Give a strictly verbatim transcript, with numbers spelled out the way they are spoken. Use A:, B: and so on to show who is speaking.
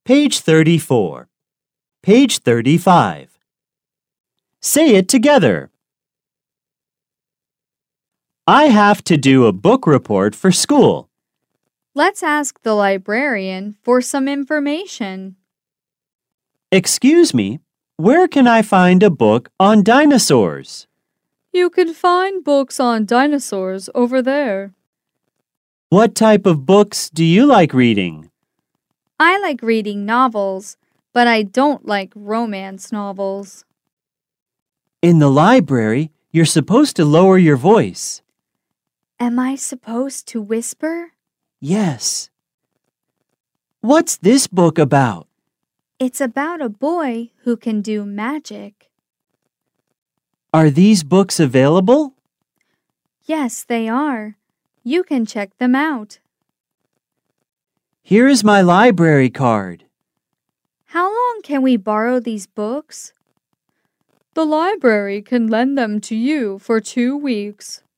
A: Page thirty-four. Page thirty-five. Say it together. I have to do a book report for school.
B: Let's ask the librarian for some information.
A: Excuse me, where can I find a book on dinosaurs?
B: You can find books on dinosaurs over there.
A: What type of books do you like reading?
B: I like reading novels, but I don't like romance novels.
A: In the library, you're supposed to lower your voice.
B: Am I supposed to whisper?
A: Yes. What's this book about?
B: It's about a boy who can do magic.
A: Are these books available?
B: Yes, they are. You can check them out.
A: Here is my library card.
B: How long can we borrow these books? The library can lend them to you for two weeks.